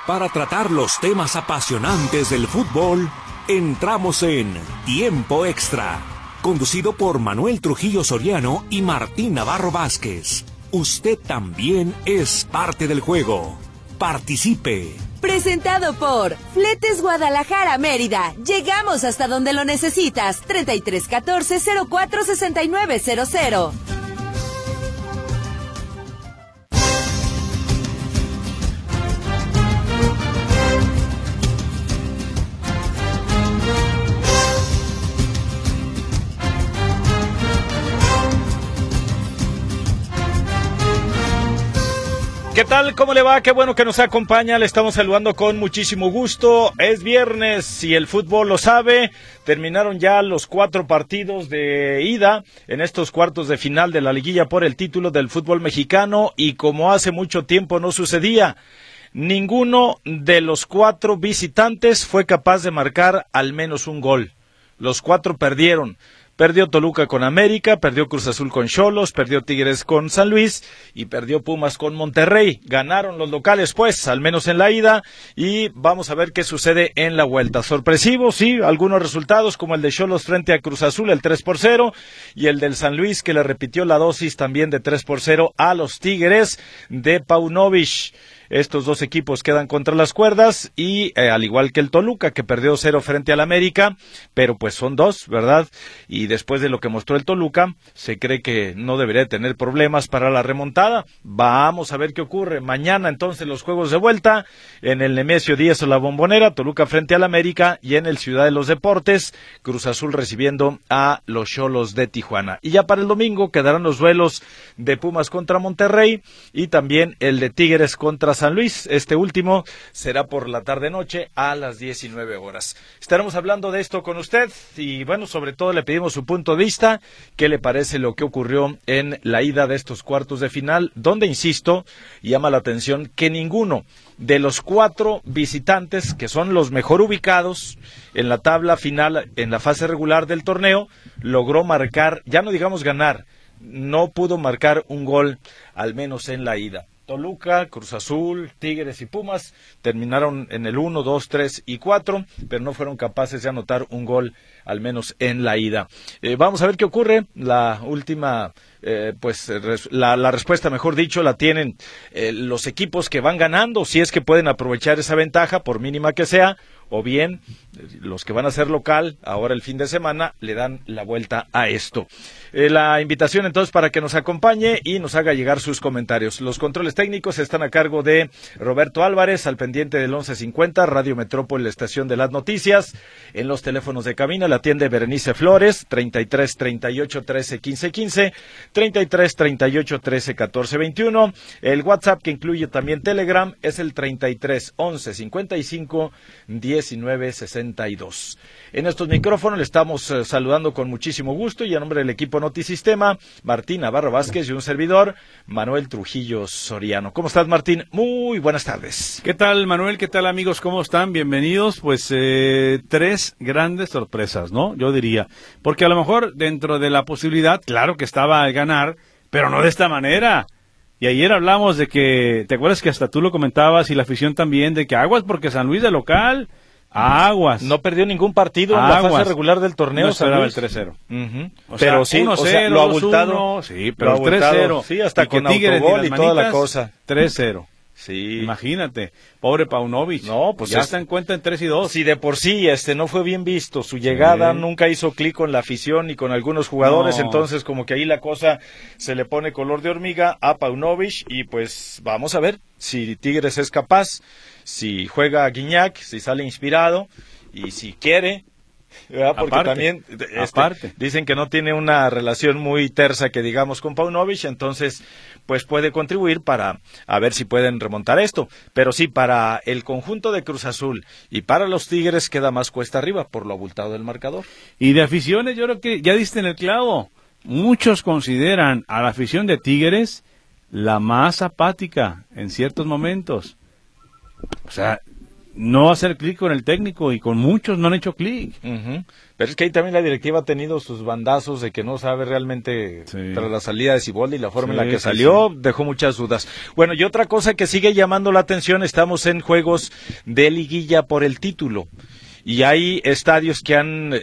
Para tratar los temas apasionantes del fútbol, entramos en Tiempo Extra, conducido por Manuel Trujillo Soriano y Martín Navarro Vázquez. Usted también es parte del juego. Participe. Presentado por Fletes Guadalajara Mérida. Llegamos hasta donde lo necesitas. 3314-046900. ¿Qué tal? ¿Cómo le va? Qué bueno que nos acompaña. Le estamos saludando con muchísimo gusto. Es viernes y el fútbol lo sabe. Terminaron ya los 4 partidos de ida en estos cuartos de final de la liguilla por el título del fútbol mexicano. Y como hace mucho tiempo no sucedía, ninguno de los 4 visitantes fue capaz de marcar al menos un gol. Los 4 perdieron. Perdió Toluca con América, perdió Cruz Azul con Xolos, perdió Tigres con San Luis y perdió Pumas con Monterrey. Ganaron los locales, pues, al menos en la ida, y vamos a ver qué sucede en la vuelta. Sorpresivo, sí, algunos resultados como el de Xolos frente a Cruz Azul, el 3-0, y el del San Luis que le repitió la dosis también de 3-0 a los Tigres de Paunovic. Estos 2 equipos quedan contra las cuerdas y al igual que el Toluca, que perdió 0 frente al América, pero pues son 2, ¿verdad? Y después de lo que mostró el Toluca, se cree que no debería tener problemas para la remontada. Vamos a ver qué ocurre. Mañana entonces los juegos de vuelta en el Nemesio 10 o la Bombonera, Toluca frente al América, y en el Ciudad de los Deportes, Cruz Azul recibiendo a los Xolos de Tijuana. Y ya para el domingo quedarán los duelos de Pumas contra Monterrey y también el de Tigres contra San Luis. Este último será por la tarde-noche a las 19 horas. Estaremos hablando de esto con usted y bueno, sobre todo le pedimos su punto de vista. ¿Qué le parece lo que ocurrió en la ida de estos cuartos de final? Donde, insisto, llama la atención que ninguno de los 4 visitantes, que son los mejor ubicados en la tabla final, en la fase regular del torneo, logró marcar, ya no digamos ganar, no pudo marcar un gol, al menos en la ida. Toluca, Cruz Azul, Tigres y Pumas terminaron en el 1, 2, 3 y 4, pero no fueron capaces de anotar un gol, al menos en la ida. Vamos a ver qué ocurre. La última, la respuesta, mejor dicho, la tienen los equipos que van ganando, si es que pueden aprovechar esa ventaja, por mínima que sea, o bien los que van a ser local ahora el fin de semana le dan la vuelta a esto. La invitación entonces para que nos acompañe y nos haga llegar sus comentarios. Los controles técnicos están a cargo de Roberto Álvarez, al pendiente del 1150, Radio Metrópoli, la estación de las noticias. En los teléfonos de cabina la atiende Berenice Flores, 33 38 13 15 15, 33 38 13 14 21. El WhatsApp, que incluye también Telegram, es el 33 11 55 19 62. En estos micrófonos le estamos saludando con muchísimo gusto y a nombre del equipo Notisistema, Martín Navarro Vázquez y un servidor, Manuel Trujillo Soriano. ¿Cómo estás, Martín? Muy buenas tardes. ¿Qué tal, Manuel? ¿Qué tal, amigos? ¿Cómo están? Bienvenidos. Pues 3 grandes sorpresas, ¿no? Yo diría. Porque a lo mejor dentro de la posibilidad, claro que estaba al ganar, pero no de esta manera. Y ayer hablamos de que, ¿te acuerdas que hasta tú lo comentabas y la afición también, de que aguas porque San Luis de local, aguas. No perdió ningún partido en la fase regular del torneo. No esperaba el 3-0. Pero sí, 1-0, lo abultado. Sí, pero el 3-0. Sí, hasta y con Tigres autogol y toda la manitas, cosa. 3-0. Sí. Imagínate, pobre Paunovic. No, pues ya está en cuenta en 3-2. Si de por sí no fue bien visto, su llegada nunca hizo clic con la afición y con algunos jugadores, entonces como que ahí la cosa se le pone color de hormiga a Paunovic y pues vamos a ver si Tigres es capaz, si juega a Guiñac, si sale inspirado y si quiere. Porque también dicen que no tiene una relación muy tersa que digamos con Paunovic, entonces pues puede contribuir para a ver si pueden remontar esto, pero sí, para el conjunto de Cruz Azul y para los Tigres queda más cuesta arriba por lo abultado del marcador. Y de aficiones, yo creo que ya diste en el clavo. Muchos consideran a la afición de Tigres la más apática en ciertos momentos. O sea, no hacer clic con el técnico, y con muchos no han hecho clic. Pero es que ahí también la directiva ha tenido sus bandazos de que no sabe realmente tras la salida de Siboldi y la forma en la que salió, dejó muchas dudas. Bueno, y otra cosa que sigue llamando la atención, estamos en juegos de liguilla por el título. Y hay estadios que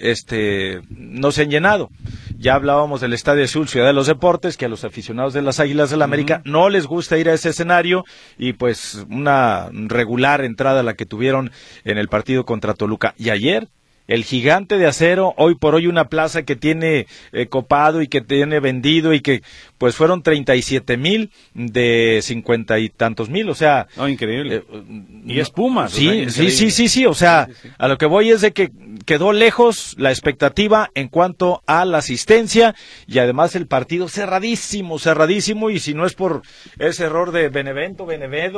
no se han llenado. Ya hablábamos del Estadio Azul, Ciudad de los Deportes, que a los aficionados de las Águilas del la América no les gusta ir a ese escenario, y pues una regular entrada la que tuvieron en el partido contra Toluca. Y ayer, el Gigante de Acero, hoy por hoy una plaza que tiene copado y que tiene vendido, y que pues fueron 37,000 de 50 y tantos mil, o sea... No, increíble. Y es Pumas. Sí, sí, o sea, a lo que voy es de que quedó lejos la expectativa en cuanto a la asistencia, y además el partido cerradísimo, y si no es por ese error de Benevedo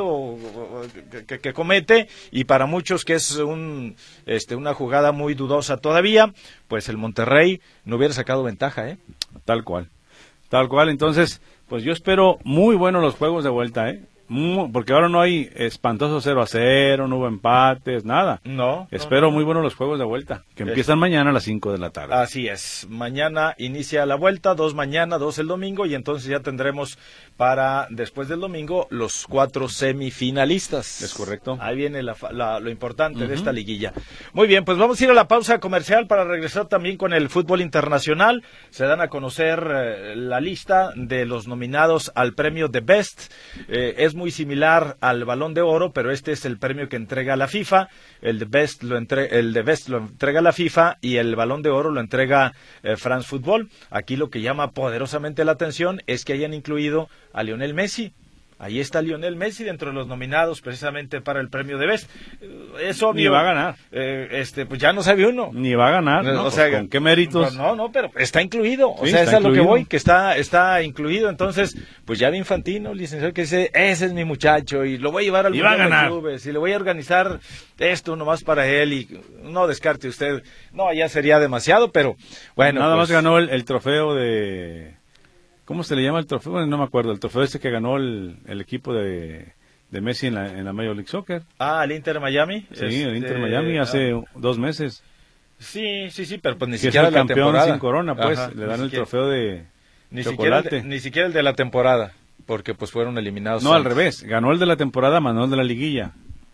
que comete, y para muchos que es una jugada muy dudosa todavía, pues el Monterrey no hubiera sacado ventaja, Tal cual, entonces, pues yo espero muy buenos los juegos de vuelta, porque ahora no hay espantoso 0-0, no hubo empates, nada. Espero muy buenos los juegos de vuelta, que empiezan mañana a las 5 de la tarde. Así es, mañana inicia la vuelta, 2 mañana, 2 el domingo, y entonces ya tendremos para después del domingo los 4 semifinalistas. Es correcto. Ahí viene lo importante de esta liguilla. Muy bien, pues vamos a ir a la pausa comercial para regresar también con el fútbol internacional. Se dan a conocer la lista de los nominados al premio The Best. Es muy similar al Balón de Oro, pero este es el premio que entrega la FIFA. El The Best lo entrega la FIFA, y el Balón de Oro lo entrega France Football. Aquí lo que llama poderosamente la atención es que hayan incluido a Lionel Messi. Ahí está Lionel Messi dentro de los nominados precisamente para el premio de Best. Es obvio. Ni va a ganar. Pues ya no sabe uno. Ni va a ganar, ¿no? O sea, ¿con qué méritos? No, pero está incluido. O sea, es a lo que voy, que está incluido. Entonces, pues ya de Infantino, licenciado, que dice, ese es mi muchacho, y lo voy a llevar al Mundial de Clubes, y le voy a organizar esto nomás para él, y no descarte usted. No, ya sería demasiado, pero bueno. Nada más ganó el trofeo de... ¿Cómo se le llama el trofeo? Bueno, no me acuerdo. El trofeo ese que ganó el equipo de Messi en la Major League Soccer. El Inter Miami. Sí, el Inter Miami hace 2 meses. Sí, pero pues ni que siquiera es el campeón temporada. sin corona, pues. Le dan el trofeo de chocolate. Ni siquiera el de la temporada, porque pues fueron eliminados. No, al revés. Ganó el de la temporada, más no el de la liguilla.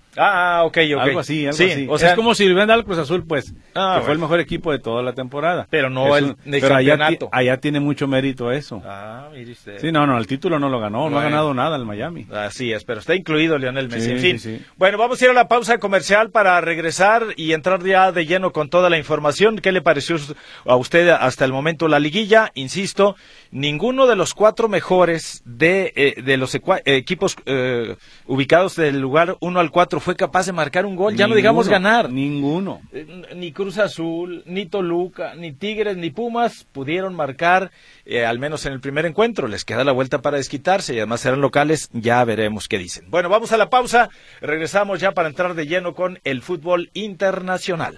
Ok. Algo así. O sea, es como si le hubieran dado al Cruz Azul, pues, que fue el mejor equipo de toda la temporada. Pero no el campeonato. Allá tiene mucho mérito eso. Mire usted. Sí, no, el título no lo ganó, no ha ganado nada el Miami. Así es, pero está incluido Lionel Messi. En fin. Sí. Bueno, vamos a ir a la pausa comercial para regresar y entrar ya de lleno con toda la información. ¿Qué le pareció a usted hasta el momento la liguilla? Insisto, ninguno de los 4 mejores de los equipos ubicados del lugar 1 al 4 fue capaz de marcar un gol, ya no digamos ganar. Ninguno. Ni Cruz Azul, ni Toluca, ni Tigres, ni Pumas pudieron marcar, al menos en el primer encuentro. Les queda la vuelta para desquitarse, y además serán locales, ya veremos qué dicen. Bueno, vamos a la pausa, regresamos ya para entrar de lleno con el fútbol internacional.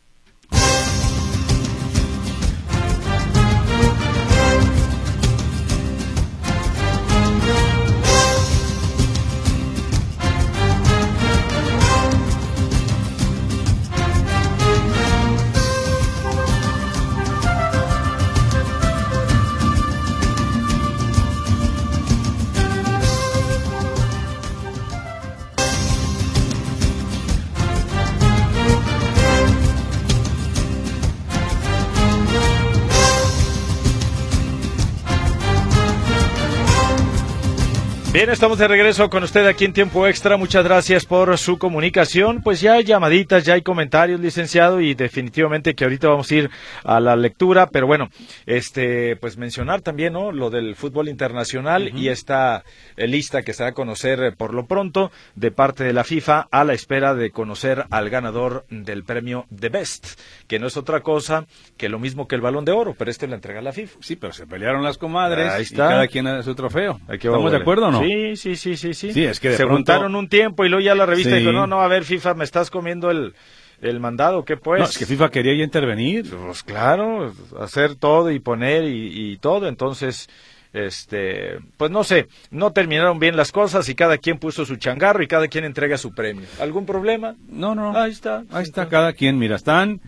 Bien, estamos de regreso con usted aquí en Tiempo Extra. Muchas gracias por su comunicación. Pues ya hay llamaditas, ya hay comentarios, licenciado, y definitivamente que ahorita vamos a ir a la lectura. Pero bueno, pues mencionar también, ¿no?, lo del fútbol internacional y esta lista que se va a conocer por lo pronto de parte de la FIFA, a la espera de conocer al ganador del premio The Best, que no es otra cosa que lo mismo que el Balón de Oro, pero lo entrega la FIFA. Sí, pero se pelearon las comadres. Ahí está. Y cada quien a su trofeo. ¿Estamos de acuerdo o no? Sí. Sí, es que se juntaron un tiempo y luego ya la revista dijo, no, a ver, FIFA, me estás comiendo el mandado, ¿qué pues? No, es que FIFA quería ya intervenir. Pues claro, hacer todo y poner y todo, entonces pues no sé, no terminaron bien las cosas y cada quien puso su changarro y cada quien entrega su premio. ¿Algún problema? No. Ahí está. Cada quien, mira, están,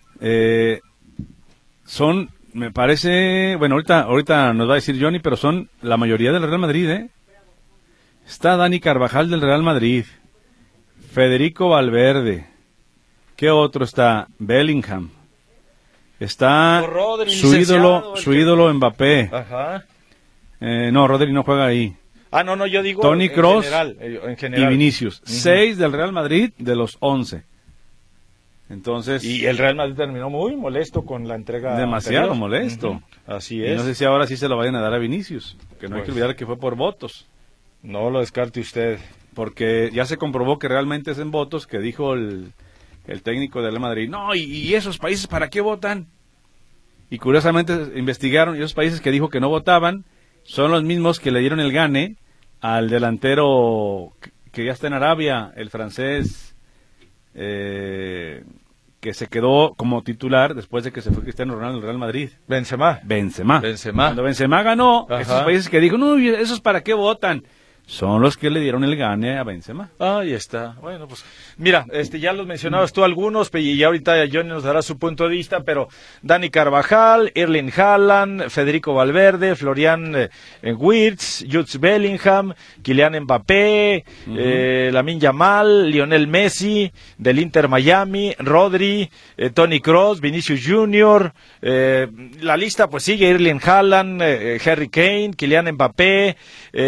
son, me parece, bueno, ahorita nos va a decir Johnny, pero son la mayoría del Real Madrid, ¿eh? Está Dani Carvajal del Real Madrid, Federico Valverde, ¿qué otro está? Bellingham, está Rodri, su ídolo Mbappé. Ajá. No, Rodri no juega ahí. No, yo digo Toni Kroos en general. Y Vinicius. 6 del Real Madrid de los 11. Entonces, y el Real Madrid terminó muy molesto con la entrega. Demasiado anterior. molesto. Así es. Y no sé si ahora sí se lo vayan a dar a Vinicius. Que no hay Pues, que olvidar que fue por votos. No lo descarte usted. Porque ya se comprobó que realmente es en votos, que dijo el técnico del Real Madrid. No, y esos países, ¿para qué votan? Y curiosamente investigaron, y esos países que dijo que no votaban son los mismos que le dieron el gane al delantero que ya está en Arabia, el francés, que se quedó como titular después de que se fue Cristiano Ronaldo al Real Madrid. Benzema. Cuando Benzema ganó, Ajá. esos países que dijo, no, esos para qué votan, son los que le dieron el gane a Benzema. Ahí está. Bueno, pues mira, ya los mencionabas tú algunos, y ahorita Johnny nos dará su punto de vista, pero Dani Carvajal, Erling Haaland, Federico Valverde, Florian Wirtz, Jude Bellingham, Kylian Mbappé, Lamine Yamal, Lionel Messi, del Inter Miami, Rodri, Toni Kroos, Vinicius Junior, la lista pues sigue, Erling Haaland, Harry Kane, Kylian Mbappé,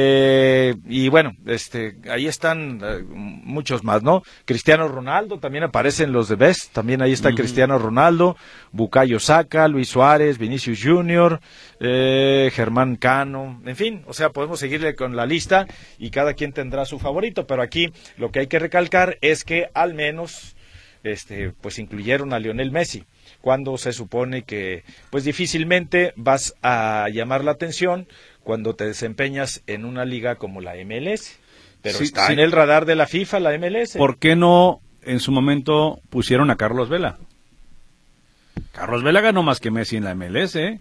y bueno, ahí están muchos más, ¿no? Cristiano Ronaldo, también aparecen los de Best, también ahí está Cristiano Ronaldo, Bukayo Saka, Luis Suárez, Vinicius Junior, Germán Cano, en fin, o sea, podemos seguirle con la lista y cada quien tendrá su favorito, pero aquí lo que hay que recalcar es que al menos, pues incluyeron a Lionel Messi, cuando se supone que, pues difícilmente vas a llamar la atención cuando te desempeñas en una liga como la MLS, pero está en el radar de la FIFA, la MLS. ¿Por qué no en su momento pusieron a Carlos Vela? Carlos Vela ganó más que Messi en la MLS, ¿eh?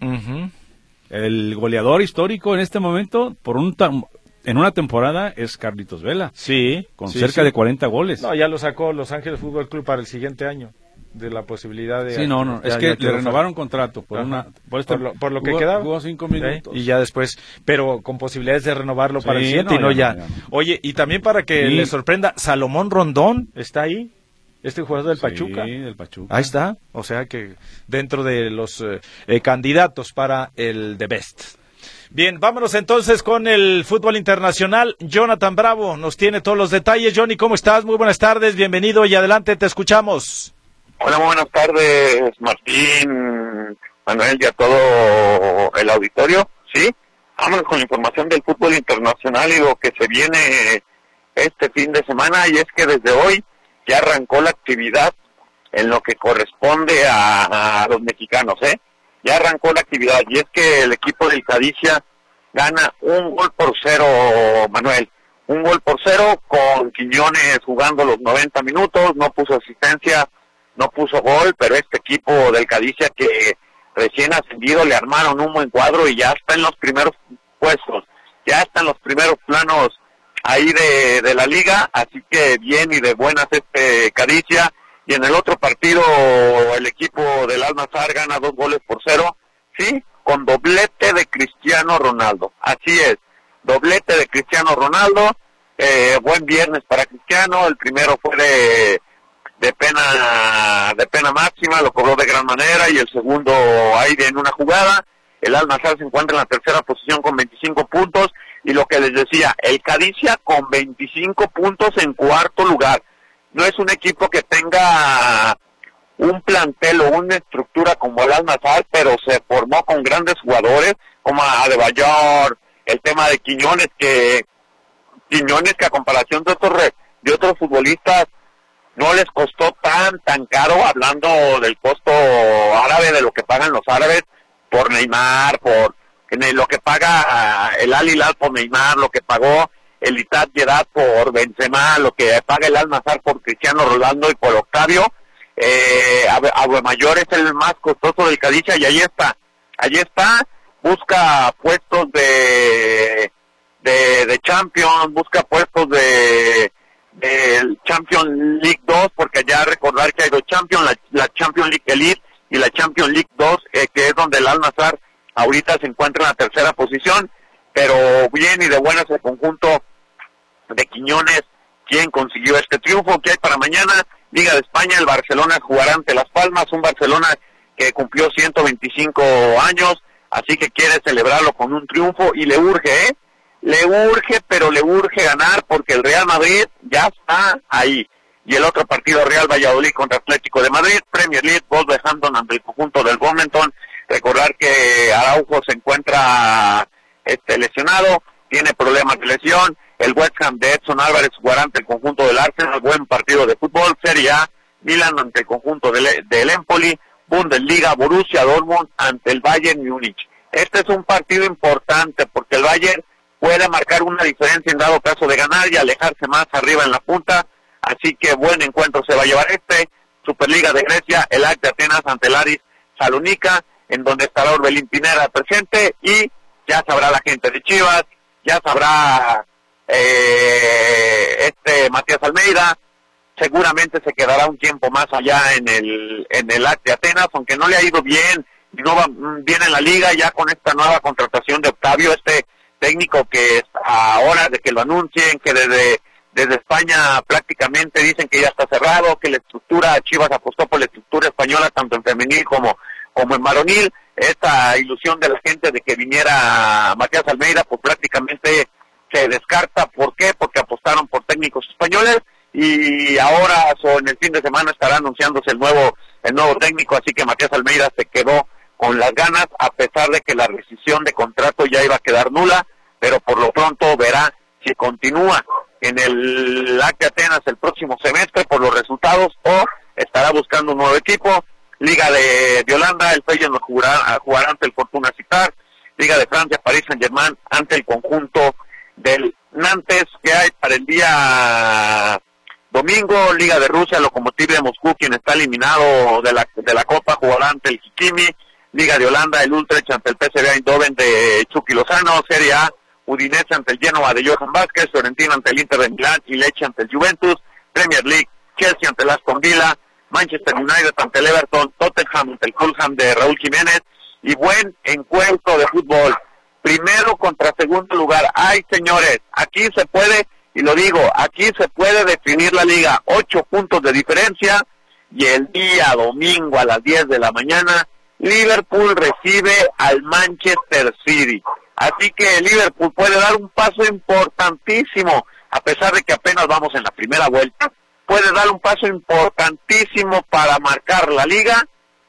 El goleador histórico en este momento, en una temporada, es Carlitos Vela. Sí. Con cerca de 40 goles. No, ya lo sacó Los Ángeles Fútbol Club para el siguiente año. De la posibilidad de... Sí, no, es que le renovaron contrato por lo que quedaba. Jugó 5 minutos. Y ya después, pero con posibilidades de renovarlo para el siguiente y no ya. Oye, y también para que le sorprenda, Salomón Rondón está ahí, jugador del Pachuca. Sí, del Pachuca. Ahí está, o sea que dentro de los candidatos para el The Best. Bien, vámonos entonces con el fútbol internacional. Jonathan Bravo nos tiene todos los detalles. Johnny, ¿cómo estás? Muy buenas tardes, bienvenido y adelante, te escuchamos. Hola, muy buenas tardes, Martín, Manuel y a todo el auditorio. Sí, vámonos con la información del fútbol internacional y lo que se viene este fin de semana, y es que desde hoy ya arrancó la actividad en lo que corresponde a los mexicanos, Ya arrancó la actividad, y es que el equipo del Cadicia gana 1-0, Manuel. 1-0 con Quiñones jugando los 90 minutos, no puso asistencia, no puso gol, pero este equipo del Cadicia, que recién ascendido, le armaron un buen cuadro y ya está en los primeros puestos, ya está en los primeros planos ahí de la liga, así que bien y de buenas Cadicia. Y en el otro partido el equipo del Al-Nassr gana 2-0, sí, con doblete de Cristiano Ronaldo, así es, doblete de Cristiano Ronaldo. Buen viernes para Cristiano, el primero fue de pena máxima, lo cobró de gran manera, y el segundo ahí en una jugada. El Al-Nassr se encuentra en la tercera posición con 25 puntos, y lo que les decía, el Cadicia con 25 puntos en cuarto lugar. No es un equipo que tenga un plantel o una estructura como el Al-Nassr, pero se formó con grandes jugadores como Adebayor, el tema de Quiñones que a comparación de otros futbolistas no les costó tan caro, hablando del costo árabe, de lo que pagan los árabes por Neymar, por lo que paga el Al Hilal por Neymar, lo que pagó el Ittihad Jeddah por Benzema, lo que paga el Al-Nassr por Cristiano Ronaldo y por Octavio. Adebayor es el más costoso del Cadicia, y ahí está, busca puestos de Champions, busca puestos de Champions League 2, porque ya recordar que hay dos Champions, la Champions League Elite y la Champions League 2, que es donde el Al-Nassr ahorita se encuentra en la tercera posición, pero bien y de buenas el conjunto de Quiñones, quien consiguió este triunfo. Que hay para mañana? Liga de España, el Barcelona jugará ante Las Palmas, un Barcelona que cumplió 125 años, así que quiere celebrarlo con un triunfo y le urge, pero le urge ganar porque el Real Madrid ya está ahí. Y el otro partido, Real Valladolid contra Atlético de Madrid, Premier League, Wolverhampton ante el conjunto del Wilmington. Recordar que Araujo se encuentra lesionado, tiene problemas de lesión. El West Ham de Edson Álvarez jugará ante el conjunto del Arsenal, buen partido de fútbol. Serie A, Milan ante el conjunto del Empoli. Bundesliga, Borussia Dortmund ante el Bayern Múnich. Este es un partido importante porque el Bayern puede marcar una diferencia en dado caso de ganar y alejarse más arriba en la punta, así que buen encuentro se va a llevar Superliga de Grecia, el AC de Atenas ante el Aris Salónica, en donde estará Orbelín Pineda presente, y ya sabrá la gente de Chivas, ya sabrá Matías Almeida, seguramente se quedará un tiempo más allá en el AC de Atenas, aunque no le ha ido bien, no va bien en la liga, ya con esta nueva contratación de Octavio, técnico que a horas de que lo anuncien, que desde España prácticamente dicen que ya está cerrado, que la estructura, Chivas apostó por la estructura española tanto en femenil como en varonil. Esta ilusión de la gente de que viniera Matías Almeida pues prácticamente se descarta. ¿Por qué? Porque apostaron por técnicos españoles y ahora en el fin de semana estará anunciándose el nuevo técnico, así que Matías Almeida se quedó con las ganas, a pesar de que la rescisión de contrato ya iba a quedar nula, pero por lo pronto verá si continúa en el AC Atenas el próximo semestre por los resultados o estará buscando un nuevo equipo. Liga de Holanda, el Feyenoord jugará ante el Fortuna Sittard. Liga de Francia, Paris Saint-Germain ante el conjunto del Nantes. Que hay para el día domingo? Liga de Rusia, Lokomotiv de Moscú, quien está eliminado de la Copa, jugará ante el Kikimi. Liga de Holanda, el Utrecht ante el PSV Eindhoven de Chucky Lozano. Serie A, Udinese ante el Genoa de Johan Vázquez, Fiorentina ante el Inter de Milán y Lecce ante el Juventus. Premier League, Chelsea ante el Aston Villa, Manchester United ante el Everton, Tottenham ante el Fulham de Raúl Jiménez. Y buen encuentro de fútbol, primero contra segundo lugar. Ay, señores, aquí se puede, y lo digo, aquí se puede definir la liga, 8 puntos de diferencia. Y el día domingo a las 10 de la mañana Liverpool recibe al Manchester City. Así que Liverpool puede dar un paso importantísimo, a pesar de que apenas vamos en la primera vuelta, puede dar un paso importantísimo para marcar la liga,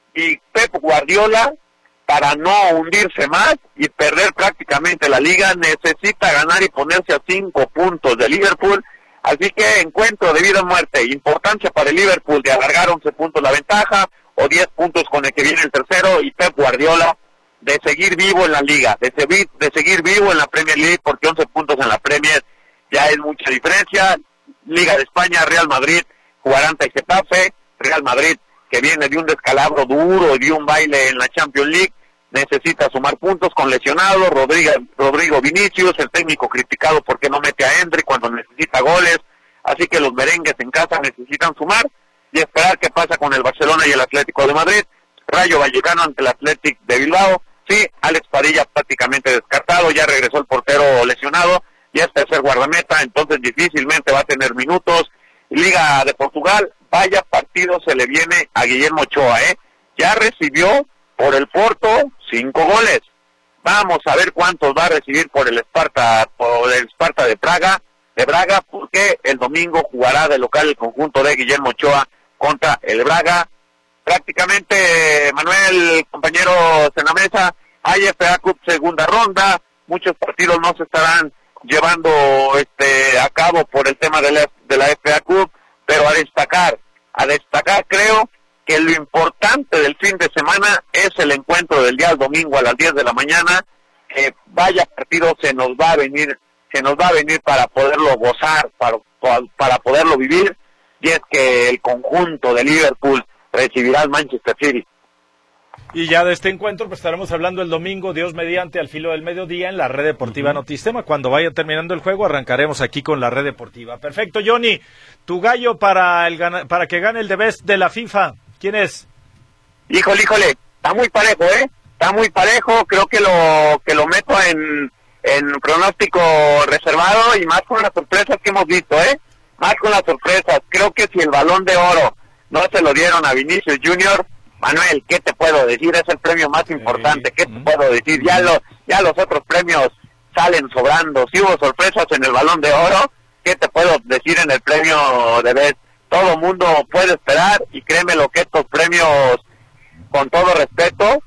y Pep Guardiola, para no hundirse más y perder prácticamente la liga, necesita ganar y ponerse a 5 puntos de Liverpool. Así que encuentro de vida o muerte, importancia para el Liverpool de alargar 11 puntos la ventaja, o 10 puntos con el que viene el tercero, y Pep Guardiola de seguir vivo en la liga, de seguir vivo en la Premier League, porque 11 puntos en la Premier ya es mucha diferencia. Liga de España, Real Madrid jugará ante el Getafe. Real Madrid, que viene de un descalabro duro y de un baile en la Champions League, necesita sumar puntos con lesionados. Rodrigo Vinicius, el técnico criticado porque no mete a Endrick cuando necesita goles, así que los merengues en casa necesitan sumar y esperar qué pasa con el Barcelona y el Atlético de Madrid. Rayo Vallecano ante el Athletic de Bilbao. Sí, Alex Padilla prácticamente descartado, ya regresó el portero lesionado, ya es tercer guardameta, entonces difícilmente va a tener minutos. Liga de Portugal, vaya partido se le viene a Guillermo Ochoa, ya recibió por el Porto 5 goles. Vamos a ver cuántos va a recibir por el Sparta de Braga, porque el domingo jugará de local el conjunto de Guillermo Ochoa contra el Braga. Prácticamente, Manuel, compañeros en la mesa, hay FA Cup segunda ronda, muchos partidos no se estarán llevando a cabo por el tema de la FA Cup, pero a destacar creo que lo importante del fin de semana es el encuentro del día domingo a las 10 de la mañana. Vaya partido se nos va a venir para poderlo gozar, para poderlo vivir, y es que el conjunto de Liverpool recibirá al Manchester City. Y ya de este encuentro pues estaremos hablando el domingo, Dios mediante, al filo del mediodía en la Red Deportiva Notistema. Cuando vaya terminando el juego arrancaremos aquí con la Red Deportiva. Perfecto, Johnny, tu gallo para que gane el The Best de la FIFA, ¿quién es? Híjole, está muy parejo, está muy parejo, creo que lo meto en pronóstico reservado y más con las sorpresas que hemos visto, más con las sorpresas. Creo que si el Balón de Oro no se lo dieron a Vinicius Junior, Manuel, ¿qué te puedo decir? Es el premio más importante. ¿Qué te puedo decir? Ya los otros premios salen sobrando. Si hubo sorpresas en el Balón de Oro, ¿qué te puedo decir en el premio de Best? Todo mundo puede esperar y créeme lo que estos premios, con todo respeto,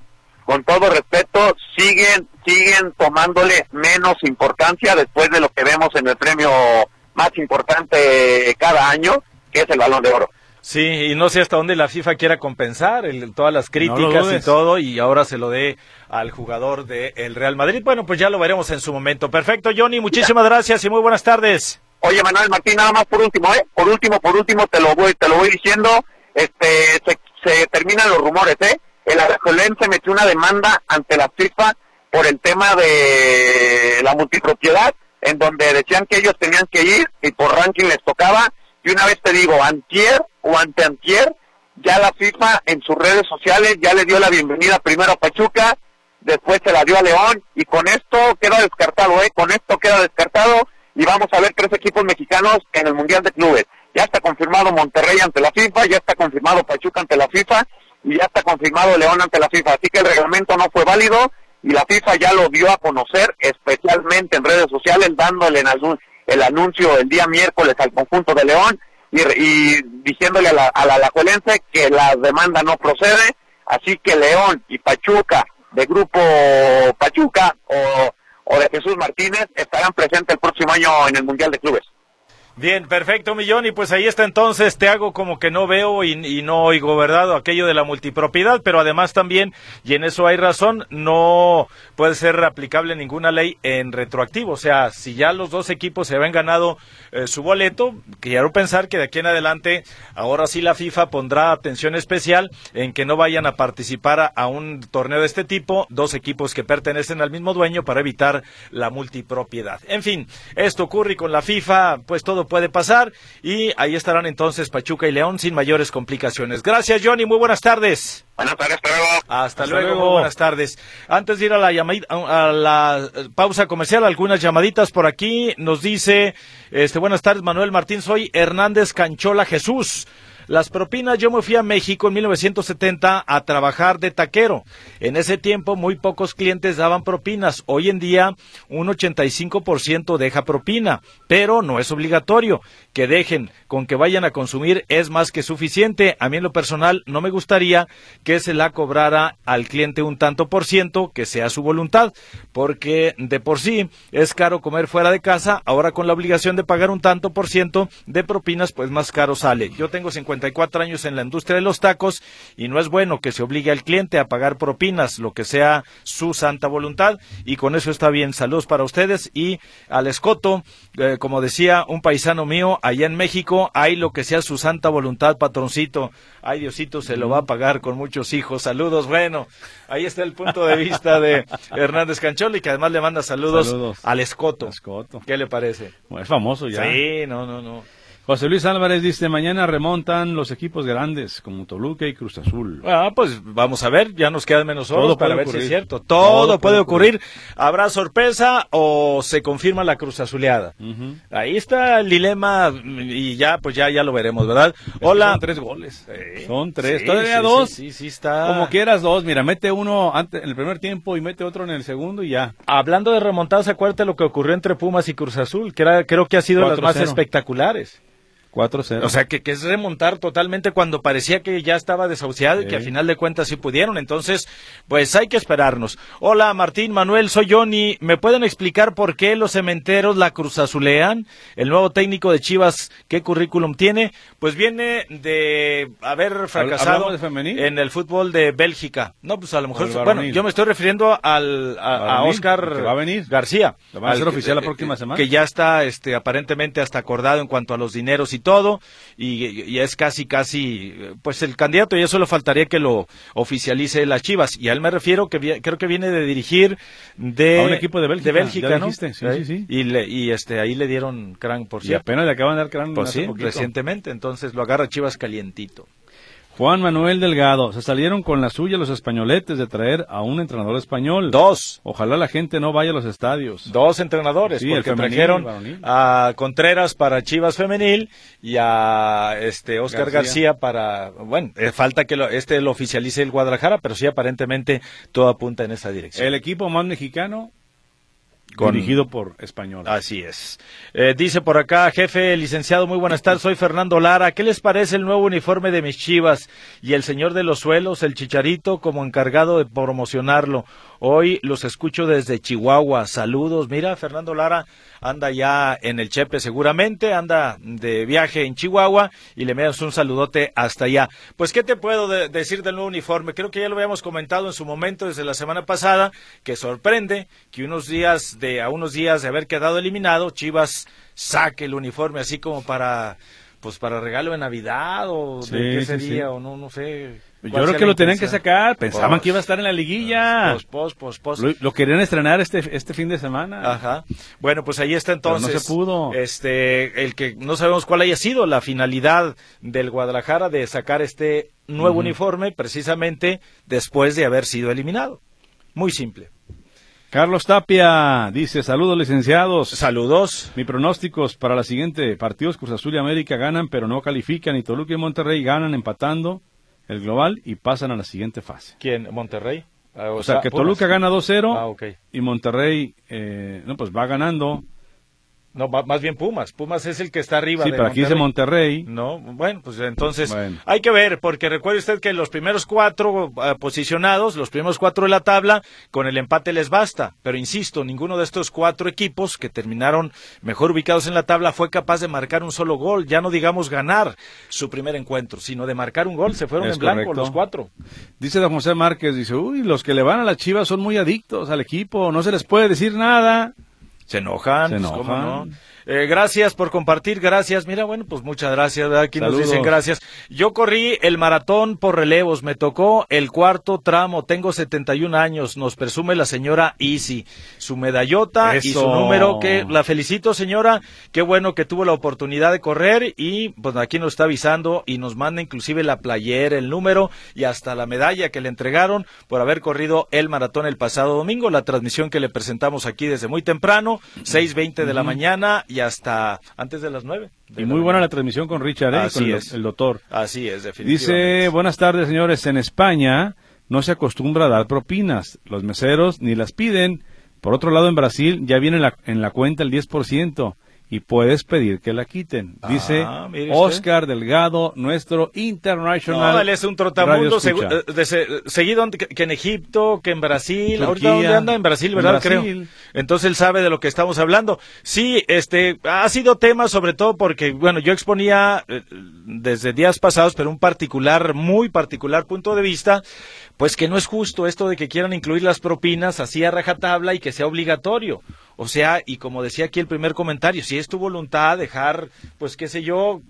siguen tomándole menos importancia después de lo que vemos en el premio más importante cada año, que es el Balón de Oro. Sí, y no sé hasta dónde la FIFA quiera compensar todas las críticas y todo, y ahora se lo dé al jugador del Real Madrid. Bueno, pues ya lo veremos en su momento. Perfecto, Johnny, muchísimas gracias y muy buenas tardes. Oye, Manuel Martín, nada más por último, Por último te lo voy diciendo, se terminan los rumores, El Alajuelense metió una demanda ante la FIFA por el tema de la multipropiedad, en donde decían que ellos tenían que ir y por ranking les tocaba. Y una vez te digo, antier o anteantier, ya la FIFA en sus redes sociales ya le dio la bienvenida primero a Pachuca, después se la dio a León, y con esto queda descartado, y vamos a ver 3 equipos mexicanos en el Mundial de Clubes. Ya está confirmado Monterrey ante la FIFA, ya está confirmado Pachuca ante la FIFA, y ya está confirmado León ante la FIFA, así que el reglamento no fue válido, y la FIFA ya lo dio a conocer, especialmente en redes sociales, dándole el anuncio el día miércoles al conjunto de León y diciéndole a la alajuelense que la demanda no procede, así que León y Pachuca, de grupo Pachuca o de Jesús Martínez, estarán presentes el próximo año en el Mundial de Clubes. Bien, perfecto, Millón, y pues ahí está entonces, te hago como que no veo y no oigo, ¿verdad? Aquello de la multipropiedad, pero además también, y en eso hay razón, no puede ser aplicable ninguna ley en retroactivo, o sea, si ya los 2 equipos se habían ganado su boleto, quiero pensar que de aquí en adelante, ahora sí la FIFA pondrá atención especial en que no vayan a participar a un torneo de este tipo 2 equipos que pertenecen al mismo dueño para evitar la multipropiedad. En fin, esto ocurre y con la FIFA, pues todo puede pasar, y ahí estarán entonces Pachuca y León sin mayores complicaciones. Gracias, Johnny, muy buenas tardes. Buenas tardes, hasta luego. Hasta luego, muy buenas tardes. Antes de ir a la pausa comercial, algunas llamaditas por aquí. Nos dice, buenas tardes, Manuel Martín, soy Hernández Canchola Jesús. Las propinas, yo me fui a México en 1970 a trabajar de taquero. En ese tiempo muy pocos clientes daban propinas. Hoy en día un 85% deja propina, pero no es obligatorio que dejen. Con que vayan a consumir es más que suficiente. A mí en lo personal no me gustaría que se la cobrara al cliente un tanto por ciento, que sea su voluntad, porque de por sí es caro comer fuera de casa. Ahora con la obligación de pagar un tanto por ciento de propinas, pues más caro sale. Yo tengo 54 años en la industria de los tacos y no es bueno que se obligue al cliente a pagar propinas, lo que sea su santa voluntad, y con eso está bien. Saludos para ustedes y al Escoto, como decía un paisano mío allá en México, hay lo que sea su santa voluntad, patroncito. Ay, Diosito se lo va a pagar con muchos hijos. Saludos. Bueno, ahí está el punto de vista de Hernández Canchola, y que además le manda saludos al Escoto. ¿Qué le parece? Bueno, es famoso ya. Sí, no. José Luis Álvarez dice, mañana remontan los equipos grandes como Toluca y Cruz Azul. Pues vamos a ver, ya nos quedan menos horas para ver si es cierto. Todo puede ocurrir. ¿Habrá sorpresa o se confirma la Cruz Azuleada? Ahí está el dilema y ya lo veremos, ¿verdad? Hola. Son 3 goles. Sí. Son 3. Todavía 2. Sí, está. Como quieras 2. Mira, mete uno en el primer tiempo y mete otro en el segundo y ya. Hablando de remontadas, acuérdate lo que ocurrió entre Pumas y Cruz Azul, que creo que ha sido de las más espectaculares. 4-0. O sea, que es remontar totalmente cuando parecía que ya estaba desahuciado y que al final de cuentas sí pudieron. Entonces, pues hay que esperarnos. Hola, Martín, Manuel, soy Johnny. ¿Me pueden explicar por qué los cementeros la cruzazulean? El nuevo técnico de Chivas, ¿qué currículum tiene? Pues viene de haber fracasado en el fútbol de Bélgica. No, pues a lo mejor, bueno, yo me estoy refiriendo a Óscar García. ¿Lo va a hacer oficial la próxima semana? Que ya está aparentemente hasta acordado en cuanto a los dineros y todo, y es casi, pues el candidato, y eso le faltaría que lo oficialice las Chivas, y a él me refiero que creo que viene de dirigir a un equipo de Bélgica, ¿no? Dijiste, sí. Y ahí le dieron crán, por Y cierto. apenas le acaban de dar crán Pues hace sí, poquito. recientemente, entonces lo agarra Chivas calientito. Juan Manuel Delgado, se salieron con la suya los españoletes de traer a un entrenador español. 2. Ojalá la gente no vaya a los estadios. 2 entrenadores, Sí, porque el femenil, trajeron varonil. a Contreras para Chivas femenil y a Oscar García para, bueno, falta que lo oficialice el Guadalajara, pero sí aparentemente todo apunta en esa dirección. El equipo más mexicano Con- dirigido por español. Así es. Dice por acá, jefe, licenciado, muy buenas tardes, soy Fernando Lara. ¿Qué les parece el nuevo uniforme de mis Chivas y el señor de los suelos, el Chicharito, como encargado de promocionarlo? Hoy los escucho desde Chihuahua. Saludos. Mira, Fernando Lara anda ya en el Chepe seguramente, anda de viaje en Chihuahua y le enviamos un saludote hasta allá. Pues, ¿qué te puedo decir del nuevo uniforme? Creo que ya lo habíamos comentado en su momento desde la semana pasada, que sorprende que a unos días de haber quedado eliminado, Chivas saque el uniforme así como para regalo de Navidad o Sí, de qué sí, sería, sí. o no sé. Yo cuál creo sea que la lo tenían que intención. sacar, pensaban que iba a estar en la liguilla. Pos. Lo querían estrenar este fin de semana. Ajá. Bueno, pues ahí está entonces. Pero no se pudo. El que no sabemos cuál haya sido la finalidad del Guadalajara de sacar este nuevo uniforme precisamente después de haber sido eliminado. Muy simple. Carlos Tapia dice, saludos licenciados. Saludos. Mi pronósticos para la siguiente, partidos Cruz Azul y América ganan pero no califican y Toluca y Monterrey ganan empatando el global y pasan a la siguiente fase. ¿Quién? ¿Monterrey? O sea, que Pumas. Toluca gana 2-0 Ah, ok. y Monterrey pues va ganando. No, más bien Pumas. Pumas es el que está arriba Sí, de pero aquí dice Monterrey. No, bueno, pues entonces Bueno. hay que ver, porque recuerde usted que los primeros 4 posicionados, los primeros 4 de la tabla, con el empate les basta. Pero insisto, ninguno de estos 4 equipos que terminaron mejor ubicados en la tabla fue capaz de marcar un solo gol. Ya no digamos ganar su primer encuentro, sino de marcar un gol. Se fueron Es en blanco correcto. los 4. Dice don José Márquez, dice, los que le van a las Chivas son muy adictos al equipo, no se les puede decir nada. Se enojan. Se pues, ¿cómo enojan. no? Gracias por compartir, gracias. Mira, bueno, pues muchas gracias, ¿verdad? Aquí Saludos. nos dicen gracias. Yo corrí el maratón por relevos, me tocó el 4º tramo, tengo 71 años, nos presume la señora Isi, su medallota y su Eso. número, que la felicito, señora, qué bueno que tuvo la oportunidad de correr y pues aquí nos está avisando y nos manda inclusive la playera, el número y hasta la medalla que le entregaron por haber corrido el maratón el pasado domingo, la transmisión que le presentamos aquí desde muy temprano, 6:20 de la mañana y hasta antes de las 9. Y muy buena la transmisión con Richard, Así con es. el doctor. Así es, definitivamente. Dice, buenas tardes señores, en España no se acostumbra a dar propinas, los meseros ni las piden. Por otro lado, en Brasil ya viene en la cuenta el 10% y puedes pedir que la quiten. Dice mire usted. Oscar Delgado, nuestro international. No, él es un trotamundo, radio escucha. seguido que en Egipto, que en Brasil. Turquía. Ahorita dónde anda, en Brasil, ¿verdad? En Brasil. Creo. Entonces él sabe de lo que estamos hablando. Sí, ha sido tema sobre todo porque, bueno, yo exponía desde días pasados, pero un muy particular punto de vista, pues que no es justo esto de que quieran incluir las propinas así a rajatabla y que sea obligatorio. O sea, y como decía aquí el primer comentario, si es tu voluntad dejar, pues qué sé yo,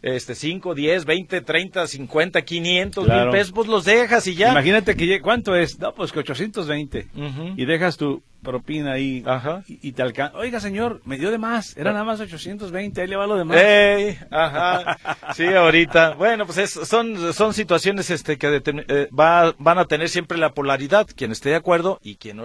5, 10, 20, 30, 50, 500 Claro. mil pesos, pues los dejas y ya. Imagínate que ¿cuánto es? No, pues que 820. Ujú. Y dejas tu propina ahí. Ajá. Y te alcanza. Oiga, señor, me dio de más. Era nada más 820. Ahí le va lo demás. ¡Ey! Ajá. Sí, ahorita. Bueno, pues son situaciones que van a tener siempre la polaridad, quien esté de acuerdo y quien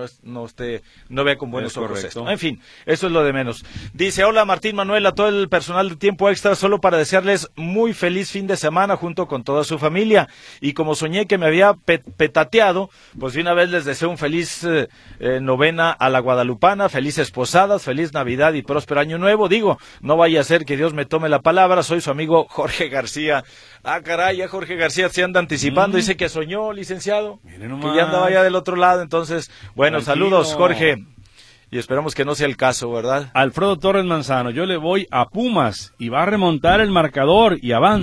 no vea con buenos Es ojos correcto. esto. En fin, eso es lo de menos. Dice, hola Martín Manuel, a todo el personal de Tiempo Extra, solo para desearles muy feliz fin de semana junto con toda su familia. Y como soñé que me había petateado, pues de una vez les deseo un feliz novena a la guadalupana, felices posadas, feliz Navidad y próspero año nuevo. Digo, no vaya a ser que Dios me tome la palabra, soy su amigo Jorge García. Ah, caray, ya Jorge García se anda anticipando, dice que soñó, licenciado, Mire nomás. que ya andaba allá del otro lado, entonces, bueno, Tranquilo. saludos Jorge, y esperamos que no sea el caso, ¿verdad? Alfredo Torres Manzano, yo le voy a Pumas y va a remontar el marcador y avanza.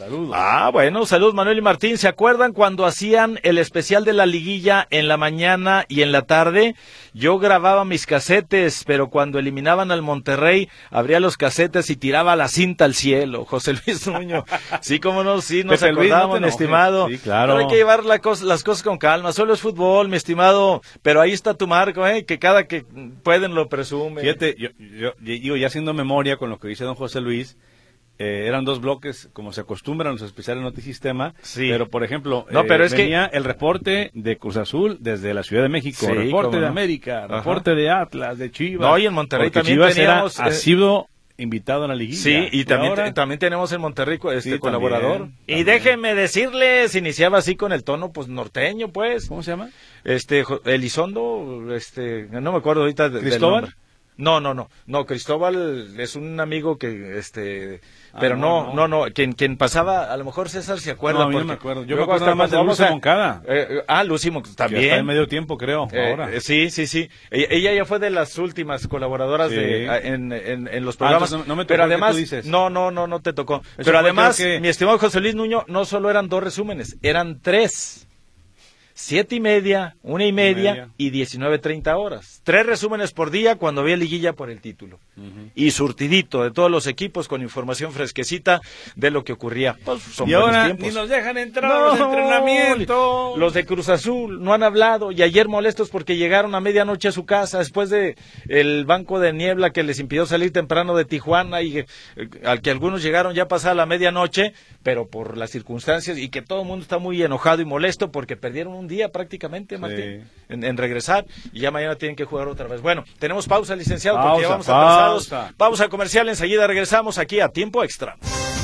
Saludos. Bueno, saludos Manuel y Martín. ¿Se acuerdan cuando hacían el especial de la liguilla en la mañana y en la tarde? Yo grababa mis casetes, pero cuando eliminaban al Monterrey, abría los casetes y tiraba la cinta al cielo. José Luis Nuño. Sí, cómo no, sí, nos Pepe Luis, acordamos, no mi estimado. Sí, claro. Pero hay que llevar las cosas con calma. Solo es fútbol, mi estimado. Pero ahí está tu marco, que cada que pueden lo presume. Fíjate, yo ya haciendo memoria con lo que dice don José Luis, eran 2 bloques, como se acostumbran los especiales Notisistema, sí. Pero por ejemplo, pero venía el reporte de Cruz Azul desde la Ciudad de México, sí, reporte de no. América, Ajá. reporte de Atlas, de Chivas. No, y en Monterrey también Chivas teníamos... ha sido invitado a la liguilla. Sí, y también, ahora... también tenemos en Monterrey Sí, colaborador. también. Y déjenme decirles, iniciaba así con el tono pues norteño, pues. ¿Cómo se llama? Elizondo, no me acuerdo ahorita ¿Cristóbal? del nombre. No, Cristóbal es un amigo que, pero no, quien pasaba, a lo mejor César se acuerda. No, a mí no porque me acuerdo. Yo me luego acuerdo hasta nada más de cuando Lucy vamos a- Moncada. Lucy Moncada Que está también. en medio tiempo, creo, ahora. Sí. Ella ya fue de las últimas colaboradoras Sí. en los programas. Entonces no me tocó pero el que además, tú dices. no te tocó. Eso Pero fue, además, creo que- mi estimado José Luis Nuño, no solo eran 2 resúmenes, eran 3. 7:30, 1:30 y 19:30 horas. 3 resúmenes por día cuando había liguilla por el título. Y surtidito de todos los equipos con información fresquecita de lo que ocurría. Pues, son Y buenos ahora tiempos. ni nos dejan entrar a los entrenamientos. Los de Cruz Azul no han hablado y ayer molestos porque llegaron a medianoche a su casa después de el banco de niebla que les impidió salir temprano de Tijuana y al que algunos llegaron ya pasada la medianoche, pero por las circunstancias y que todo el mundo está muy enojado y molesto porque perdieron un día prácticamente, Martín, en regresar y ya mañana tienen que jugar otra vez. Bueno, tenemos pausa, licenciado, porque ya vamos atrasados. Pausa comercial, enseguida regresamos aquí a Tiempo Extra.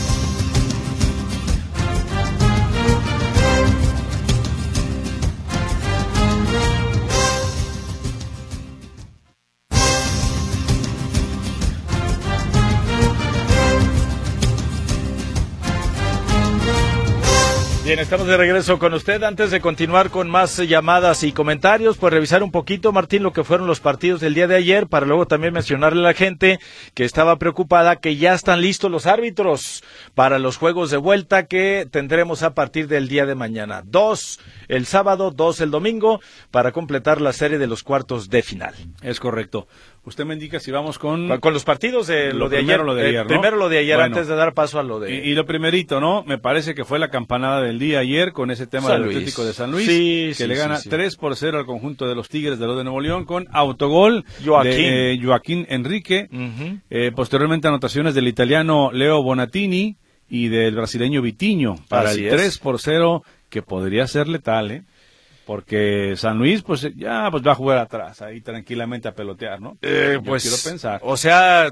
Bien, estamos de regreso con usted. Antes de continuar con más llamadas y comentarios, pues revisar un poquito, Martín, lo que fueron los partidos del día de ayer, para luego también mencionarle a la gente que estaba preocupada que ya están listos los árbitros para los juegos de vuelta que tendremos a partir del día de mañana. 2 el sábado, 2 el domingo, para completar la serie de los cuartos de final. Es correcto. Usted me indica si vamos con los partidos de lo de ayer. Lo de ayer, ¿no? Primero lo de ayer, bueno, antes de dar paso a lo de... Y lo primerito, ¿no? Me parece que fue la campanada del día ayer con ese tema San del Luis. Atlético de San Luis, Sí, que sí, le gana sí. 3-0 al conjunto de los Tigres de Nuevo León con autogol de Joaquín Enrique. Posteriormente anotaciones del italiano Leo Bonatini y del brasileño Vitinho para Así el es. 3-0, que podría ser letal, porque San Luis pues va a jugar atrás, ahí tranquilamente a pelotear, ¿no? Yo Pues quiero pensar. O sea,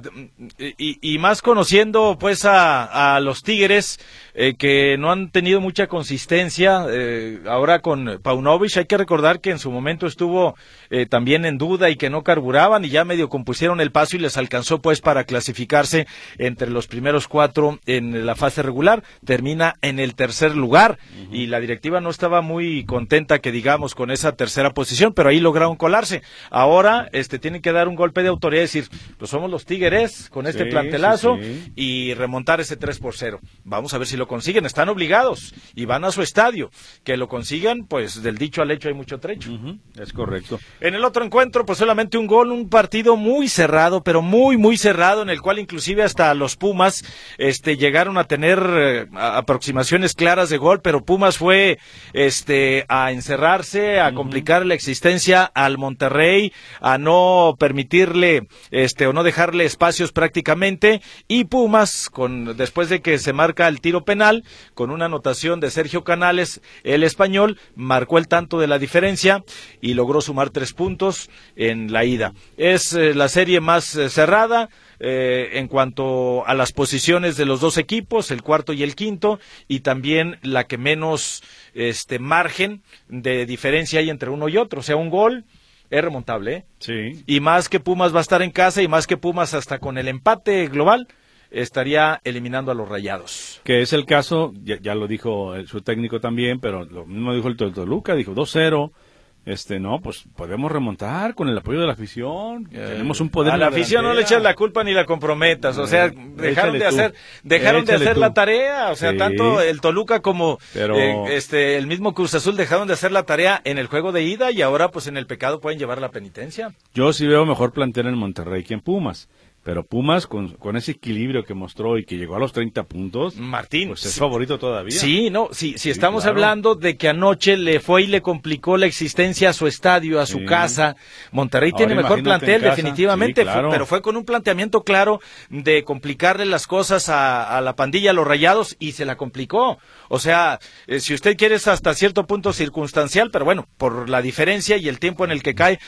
y más conociendo pues a los Tigres, que no han tenido mucha consistencia, ahora con Paunovic, hay que recordar que en su momento estuvo también en duda y que no carburaban y ya medio compusieron el paso y les alcanzó pues para clasificarse entre los primeros 4 en la fase regular, termina en el tercer lugar y la directiva no estaba muy contenta que digamos con esa tercera posición, pero ahí lograron colarse. Ahora tienen que dar un golpe de autoridad y decir, pues somos los Tigres con este plantelazo y remontar ese 3-0. Vamos a ver si lo consiguen, están obligados y van a su estadio. Que lo consigan, pues del dicho al hecho hay mucho trecho. Es correcto. En el otro encuentro, pues solamente un gol, un partido muy cerrado, pero muy, muy cerrado, en el cual inclusive hasta los Pumas llegaron a tener aproximaciones claras de gol, pero Pumas fue a encerrarse, a complicar la existencia al Monterrey, a no permitirle o no dejarle espacios prácticamente, y Pumas, después de que se marca el tiro penal, con una anotación de Sergio Canales, el español, marcó el tanto de la diferencia y logró sumar 3 puntos en la ida. Es la serie más cerrada en cuanto a las posiciones de los dos equipos, el cuarto y el quinto, y también la que menos margen de diferencia hay entre uno y otro. O sea, un gol es remontable, Sí. y más que Pumas va a estar en casa, y más que Pumas hasta con el empate global estaría eliminando a los Rayados. Que es el caso, ya lo dijo su técnico también, pero lo mismo dijo el Toluca, dijo 2-0, no, pues podemos remontar con el apoyo de la afición, tenemos un poder. A la afición no le eches la culpa ni la comprometas, o sea, dejaron de hacer la tarea, o sea, sí. Tanto el Toluca como el mismo Cruz Azul dejaron de hacer la tarea en el juego de ida y ahora pues en el pecado pueden llevar la penitencia. Yo sí veo mejor plantel en Monterrey que en Pumas. Pero Pumas, con ese equilibrio que mostró y que llegó a los 30 puntos, Martín, pues es favorito todavía. Sí, no, sí, estamos hablando de que anoche le fue y le complicó la existencia a su estadio, a su casa. Monterrey tiene mejor plantel, definitivamente, sí, claro. Pero fue con un planteamiento claro de complicarle las cosas a la pandilla, a los Rayados, y se la complicó. O sea, si usted quiere es hasta cierto punto circunstancial, pero bueno, por la diferencia y el tiempo en el que cae,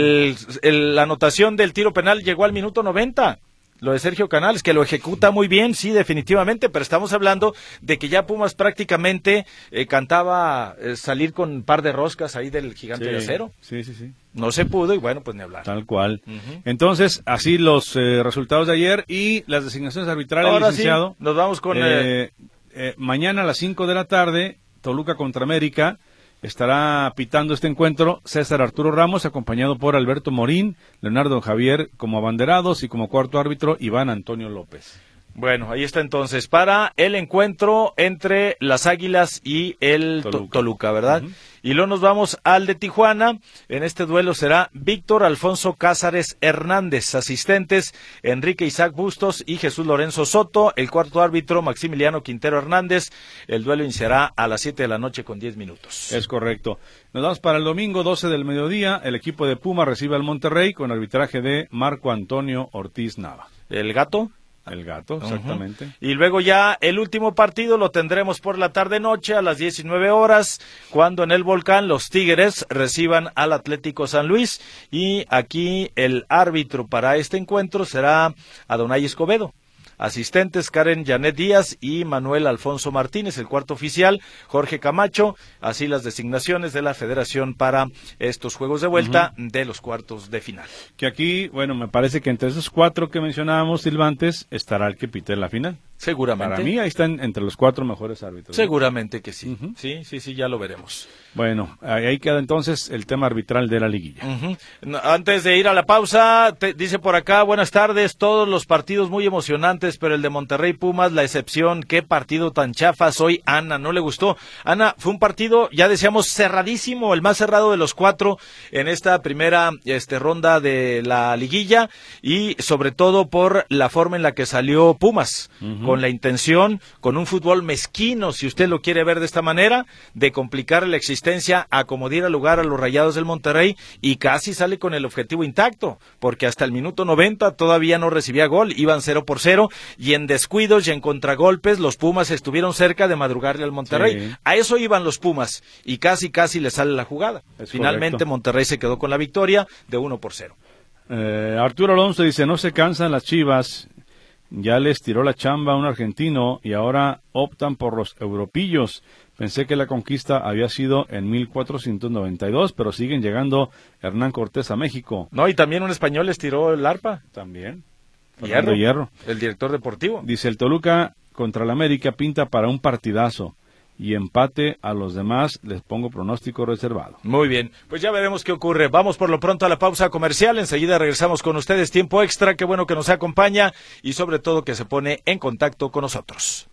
la anotación del tiro penal llegó al minuto 90. Lo de Sergio Canales, que lo ejecuta muy bien, sí, definitivamente, pero estamos hablando de que ya Pumas prácticamente cantaba salir con un par de roscas ahí del Gigante de Acero. Sí. No se pudo y bueno, pues ni hablar. Tal cual. Entonces, así los resultados de ayer y las designaciones arbitrales, ahora licenciado. Sí, nos vamos con... mañana a las 5 de la tarde, Toluca contra América. Estará pitando este encuentro César Arturo Ramos, acompañado por Alberto Morín, Leonardo Javier como abanderados y como cuarto árbitro Iván Antonio López. Bueno, ahí está entonces, para el encuentro entre las Águilas y el Toluca, ¿verdad? Y luego nos vamos al de Tijuana. En este duelo será Víctor Alfonso Cázares Hernández, asistentes Enrique Isaac Bustos y Jesús Lorenzo Soto, el cuarto árbitro Maximiliano Quintero Hernández. El duelo iniciará a las 7 de la noche con 10 minutos. Es correcto. Nos vamos para el domingo, 12 del mediodía. El equipo de Puma recibe al Monterrey con arbitraje de Marco Antonio Ortiz Nava. ¿El Gato? El Gato, exactamente. Y luego ya el último partido lo tendremos por la tarde-noche a las 19 horas, cuando en el Volcán los Tigres reciban al Atlético San Luis. Y aquí el árbitro para este encuentro será Adonai Escobedo. Asistentes Karen Janet Díaz y Manuel Alfonso Martínez, el cuarto oficial Jorge Camacho, así las designaciones de la federación para estos juegos de vuelta de los cuartos de final. Que aquí, bueno, me parece que entre esos cuatro que mencionábamos, Silvantes, estará el que pite la final. Seguramente. Para mí ahí están entre los cuatro mejores árbitros. Seguramente que sí. Sí, ya lo veremos. Bueno, ahí queda entonces el tema arbitral de la liguilla. Antes de ir a la pausa, dice por acá, buenas tardes, todos los partidos muy emocionantes, pero el de Monterrey Pumas, la excepción, qué partido tan chafa, soy Ana, no le gustó. Ana, fue un partido, ya decíamos, cerradísimo, el más cerrado de los cuatro en esta primera ronda de la liguilla, y sobre todo por la forma en la que salió Pumas, con la intención, con un fútbol mezquino, si usted lo quiere ver de esta manera, de complicar la existencia, acomodar al lugar a los Rayados del Monterrey, y casi sale con el objetivo intacto, porque hasta el minuto 90 todavía no recibía gol, iban 0-0, y en descuidos y en contragolpes los Pumas estuvieron cerca de madrugarle al Monterrey. Sí. A eso iban los Pumas, y casi le sale la jugada. Finalmente correcto. Monterrey se quedó con la victoria de 1-0. Arturo Alonso dice, no se cansan las Chivas. Ya les tiró la chamba a un argentino y ahora optan por los europillos. Pensé que la conquista había sido en 1492, pero siguen llegando Hernán Cortés a México. No, y también un español les tiró el arpa. También. Hierro. El director deportivo. Dice, el Toluca contra el América pinta para un partidazo. Y empate a los demás, les pongo pronóstico reservado. Muy bien, pues ya veremos qué ocurre. Vamos por lo pronto a la pausa comercial, enseguida regresamos con ustedes, tiempo extra, qué bueno que nos acompaña y sobre todo que se pone en contacto con nosotros.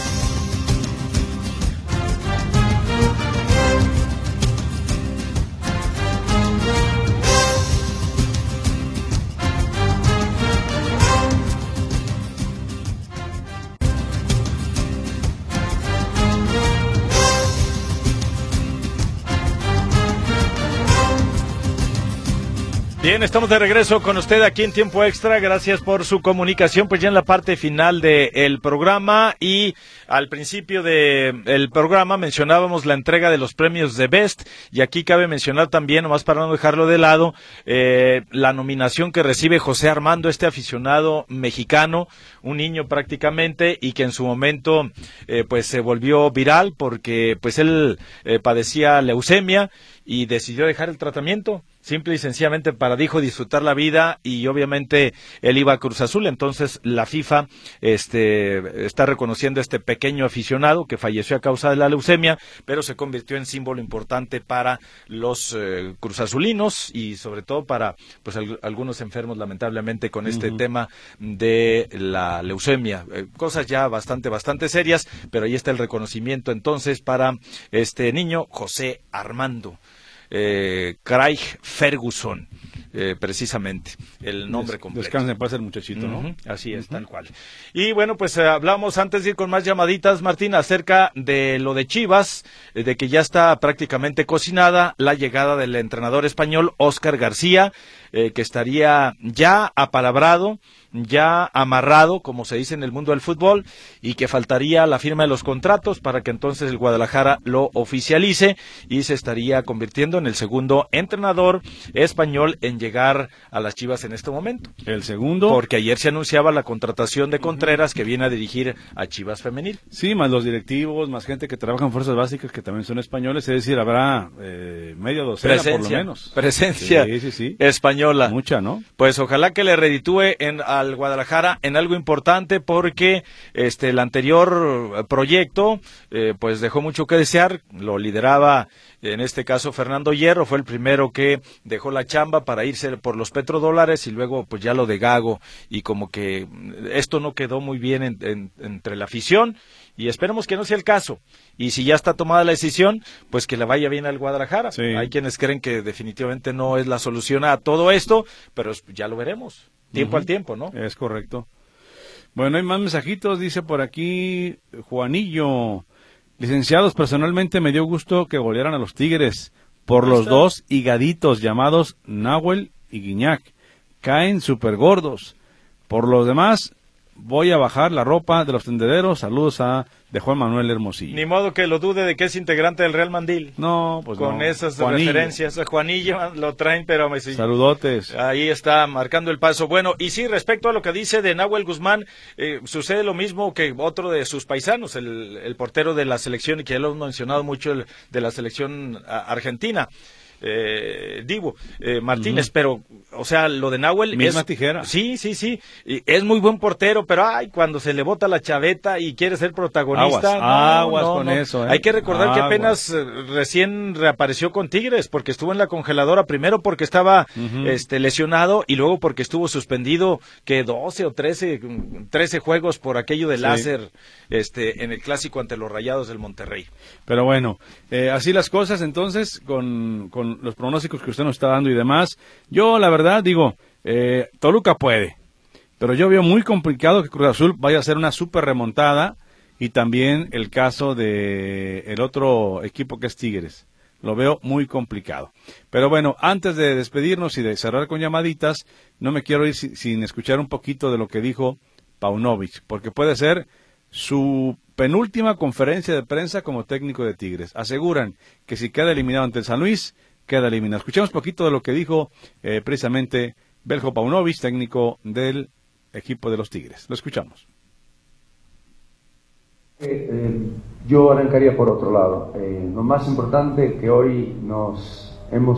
Bien, estamos de regreso con usted aquí en Tiempo Extra, gracias por su comunicación, pues ya en la parte final del programa, y al principio del programa mencionábamos la entrega de los premios de Best, y aquí cabe mencionar también, nomás para no dejarlo de lado, la nominación que recibe José Armando, este aficionado mexicano, un niño prácticamente, y que en su momento pues se volvió viral porque pues él padecía leucemia y decidió dejar el tratamiento. simple y sencillamente para, dijo, disfrutar la vida, y obviamente él iba a Cruz Azul. Entonces la FIFA está reconociendo a este pequeño aficionado que falleció a causa de la leucemia, pero se convirtió en símbolo importante para los cruzazulinos y sobre todo para pues algunos enfermos lamentablemente con este tema de la leucemia, cosas ya bastante serias, pero ahí está el reconocimiento entonces para este niño José Armando Craig Ferguson, precisamente el nombre completo. Descansen, pasa el muchachito, ¿no? Así es, tal cual. Y bueno, pues hablamos antes de ir con más llamaditas, Martín, acerca de lo de Chivas, de que ya está prácticamente cocinada la llegada del entrenador español Óscar García, que estaría ya apalabrado, ya amarrado, como se dice en el mundo del fútbol, y que faltaría la firma de los contratos para que entonces el Guadalajara lo oficialice y se estaría convirtiendo en el segundo entrenador español en llegar a las Chivas en este momento. El segundo. Porque ayer se anunciaba la contratación de Contreras, que viene a dirigir a Chivas Femenil. Sí, más los directivos, más gente que trabaja en fuerzas básicas que también son españoles, es decir, habrá media docena por lo menos. Presencia sí. española. Mucha, ¿no? Pues ojalá que le reditúe al Guadalajara en algo importante, porque el anterior proyecto pues dejó mucho que desear. Lo lideraba en este caso Fernando Hierro, fue el primero que dejó la chamba para irse por los petrodólares, y luego pues ya lo de Gago, y como que esto no quedó muy bien entre la afición, y esperemos que no sea el caso. Y si ya está tomada la decisión, pues que le vaya bien al Guadalajara. Sí. Hay quienes creen que definitivamente no es la solución a todo esto, pero ya lo veremos, tiempo al tiempo, ¿no? Es correcto. Bueno, hay más mensajitos, dice por aquí Juanillo. Licenciados, personalmente me dio gusto que golearan a los Tigres por los dos higaditos llamados Nahuel y Guiñac. Caen súper gordos. Por los demás, voy a bajar la ropa de los tendederos. Saludos de Juan Manuel Hermosillo. Ni modo que lo dude de que es integrante del Real Mandil. No, pues con no. esas Juanillo. Referencias. Juanillo lo traen, pero saludotes. Ahí está marcando el paso. Bueno, y sí, respecto a lo que dice de Nahuel Guzmán, sucede lo mismo que otro de sus paisanos, el portero de la selección, y que ya lo hemos mencionado mucho, de la selección argentina. Dibu Martínez, pero, o sea, lo de Nahuel misma tijera. Sí, es muy buen portero, pero cuando se le bota la chaveta y quiere ser protagonista, aguas con eso. Hay que recordar que apenas recién reapareció con Tigres, porque estuvo en la congeladora, primero porque estaba lesionado, y luego porque estuvo suspendido que 12 o 13 juegos por aquello de láser en el clásico ante los Rayados del Monterrey. Pero bueno, así las cosas entonces con los pronósticos que usted nos está dando y demás. Yo la verdad digo, Toluca puede, pero yo veo muy complicado que Cruz Azul vaya a hacer una super remontada, y también el caso de el otro equipo que es Tigres. Lo veo muy complicado. Pero bueno, antes de despedirnos y de cerrar con llamaditas, no me quiero ir sin escuchar un poquito de lo que dijo Paunovic, porque puede ser su penúltima conferencia de prensa como técnico de Tigres. Aseguran que si queda eliminado ante el San Luis, queda eliminado. Escuchemos un poquito de lo que dijo precisamente Beljo Paunovic, técnico del equipo de los Tigres. Lo escuchamos. Yo arrancaría por otro lado. Lo más importante que hoy nos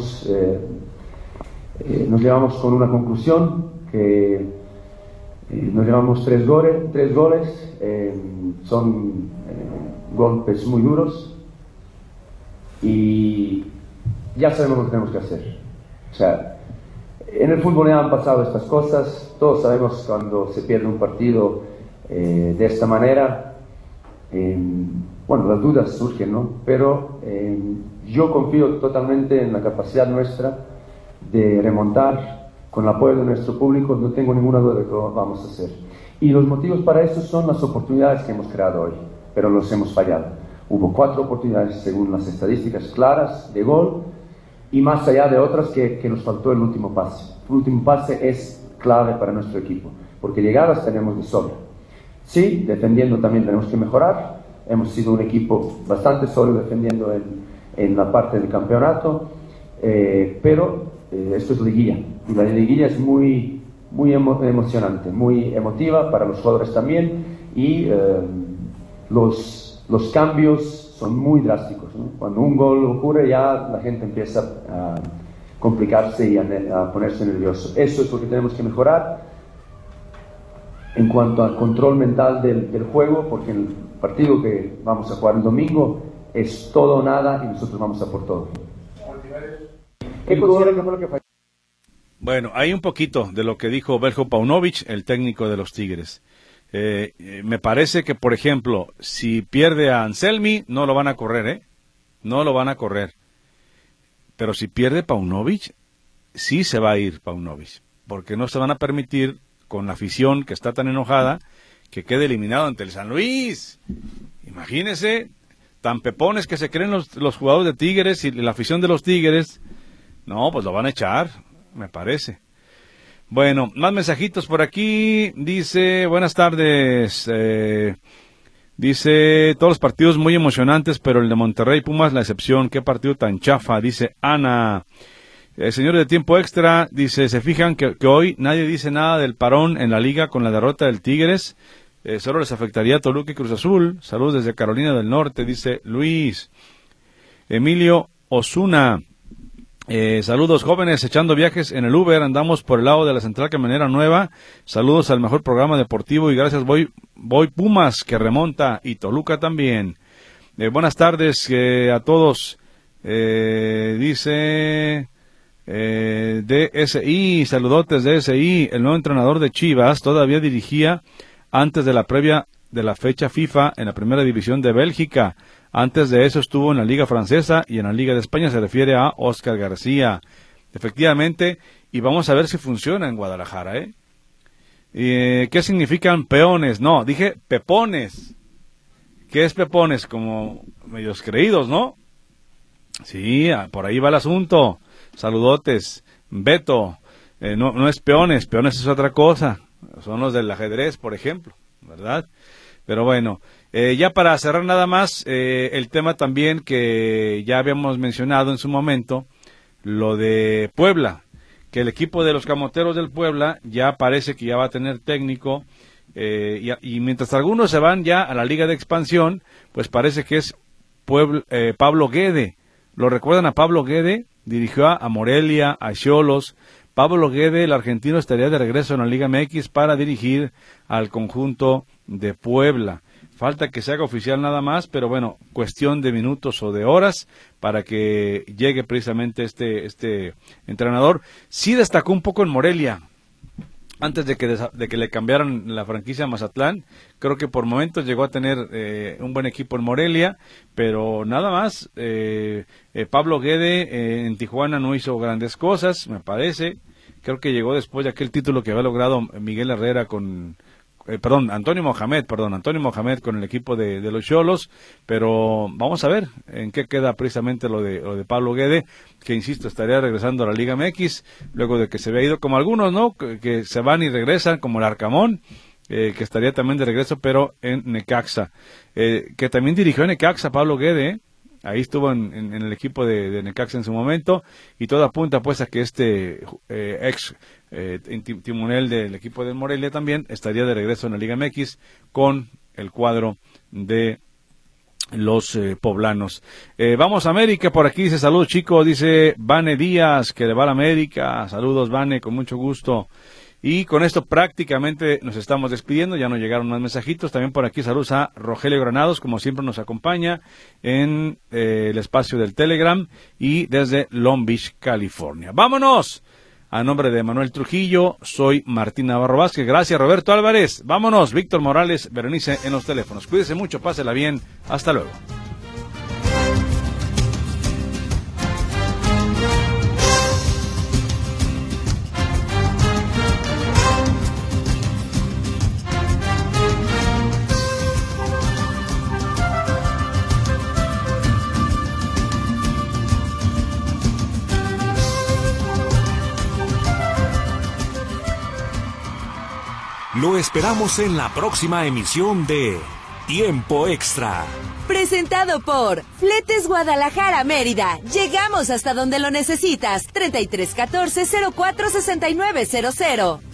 llevamos con una conclusión, que nos llevamos tres goles, son golpes muy duros, y ya sabemos lo que tenemos que hacer. O sea, en el fútbol ya han pasado estas cosas, todos sabemos cuando se pierde un partido de esta manera. Bueno, las dudas surgen, ¿no? Pero yo confío totalmente en la capacidad nuestra de remontar. Con el apoyo de nuestro público, no tengo ninguna duda de que lo vamos a hacer. Y los motivos para eso son las oportunidades que hemos creado hoy, pero los hemos fallado. Hubo 4 oportunidades, según las estadísticas, claras de gol, y más allá de otras que nos faltó el último pase. El último pase es clave para nuestro equipo, porque llegadas tenemos de sobra. Sí, defendiendo también tenemos que mejorar. Hemos sido un equipo bastante sólido defendiendo en la parte del campeonato, pero esto es liguilla, y la liguilla es muy emocionante, muy emotiva para los jugadores también, y los cambios son muy drásticos, ¿no? Cuando un gol ocurre, ya la gente empieza complicarse y a ponerse nervioso. Eso es lo que tenemos que mejorar en cuanto al control mental del juego, porque el partido que vamos a jugar el domingo es todo o nada y nosotros vamos a por todo. ¿Qué considera que fue lo que falló? Bueno, hay un poquito de lo que dijo Veljko Paunovic, el técnico de los Tigres. Me parece que, por ejemplo, si pierde a Anselmi, no lo van a correr, no lo van a correr. Pero si pierde Paunovic, sí se va a ir Paunovic, porque no se van a permitir, con la afición que está tan enojada, que quede eliminado ante el San Luis. Imagínese, tan pepones que se creen los jugadores de Tigres y la afición de los Tigres. No, pues lo van a echar, me parece. Bueno, más mensajitos por aquí. Dice, buenas tardes. Dice, todos los partidos muy emocionantes, pero el de Monterrey Pumas la excepción. Qué partido tan chafa, dice Ana. Señores de tiempo extra, dice, se fijan que hoy nadie dice nada del parón en la liga con la derrota del Tigres. Solo les afectaría a Toluca y Cruz Azul. Saludos desde Carolina del Norte, dice Luis. Emilio Osuna. Saludos jóvenes, echando viajes en el Uber, andamos por el lado de la Central Camionera Nueva. Saludos al mejor programa deportivo y gracias voy Pumas que remonta y Toluca también. Buenas tardes a todos. Dice DSI, saludotes DSI, el nuevo entrenador de Chivas todavía dirigía antes de la previa de la fecha FIFA en la primera división de Bélgica. Antes de eso estuvo en la Liga Francesa y en la Liga de España. Se refiere a Óscar García. Efectivamente, y vamos a ver si funciona en Guadalajara, ¿qué significan peones? No, dije pepones. ¿Qué es pepones? Como medios creídos, ¿no? Sí, por ahí va el asunto. Saludotes. Beto, no es peones es otra cosa. Son los del ajedrez, por ejemplo, ¿verdad? Pero bueno, ya para cerrar nada más, el tema también que ya habíamos mencionado en su momento, lo de Puebla, que el equipo de los Camoteros del Puebla ya parece que ya va a tener técnico, y mientras algunos se van ya a la Liga de Expansión, pues parece que es Pablo Guede. ¿Lo recuerdan a Pablo Guede? Dirigió a Morelia, a Xolos. Pablo Guede, el argentino, estaría de regreso en la Liga MX para dirigir al conjunto de Puebla. Falta que se haga oficial nada más, pero bueno, cuestión de minutos o de horas para que llegue precisamente este entrenador. Sí destacó un poco en Morelia, antes de que le cambiaran la franquicia a Mazatlán. Creo que por momentos llegó a tener un buen equipo en Morelia, pero nada más. Pablo Guede en Tijuana no hizo grandes cosas, me parece. Creo que llegó después de aquel título que había logrado Miguel Herrera Antonio Mohamed con el equipo de los Xolos, pero vamos a ver en qué queda precisamente lo de Pablo Guede, que insisto, estaría regresando a la Liga MX, luego de que se había ido, como algunos, ¿no?, que se van y regresan, como el Arcamón, que estaría también de regreso, pero en Necaxa, que también dirigió en Necaxa Pablo Guede, ahí estuvo en el equipo de Necaxa en su momento, y todo apunta pues a que ex timonel del equipo de Morelia también estaría de regreso en la Liga MX con el cuadro de los poblanos. Vamos a América, por aquí dice, saludos chicos, dice Vane Díaz, que le va a la América. Saludos Vane, con mucho gusto. Y con esto prácticamente nos estamos despidiendo, ya nos llegaron más mensajitos. También por aquí saludos a Rogelio Granados, como siempre nos acompaña en el espacio del Telegram y desde Long Beach, California. ¡Vámonos! A nombre de Manuel Trujillo, soy Martín Navarro Vázquez. Gracias Roberto Álvarez. Vámonos, Víctor Morales, Berenice en los teléfonos. Cuídese mucho, pásela bien. Hasta luego. Lo esperamos en la próxima emisión de Tiempo Extra. Presentado por Fletes Guadalajara Mérida. Llegamos hasta donde lo necesitas. 3314-046900.